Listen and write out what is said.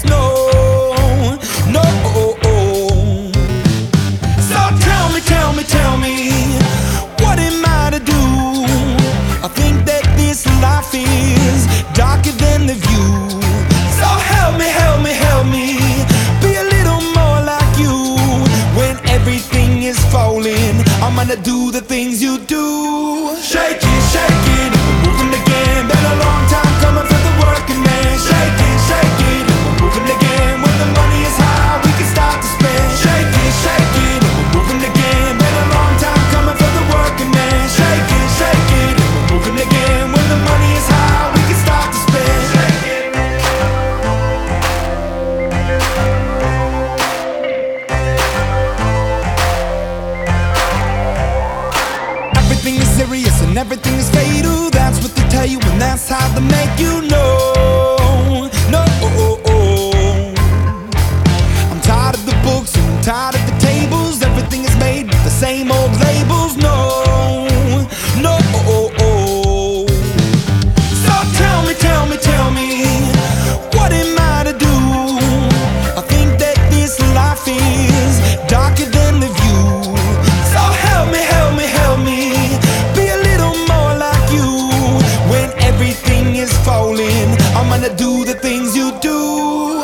no, no. So tell me, what am I to do? I think that this life is darker than the view. So help me, be a little more like you. When everything is falling, I'm gonna do the things you do. Shake it, we're moving again. Been a long time coming for the working man. Shake it, we're moving again. When the money is high, we can start to spend. Shake it, we're moving again. Been a long time coming for the working man. Shake it, we're moving again. When the money is high, we can start to spend. Shake it. Everything is serious and everything is fatal. That's what they tell you, and that's how they make you know. No, I'm tired of the books and I'm tired of the tables. Everything is made with the same old labels. No. So tell me, what am I to do? I think that this life is darker than the view. So help me, be a little more like you. When everything is falling, I'm gonna do the things you do.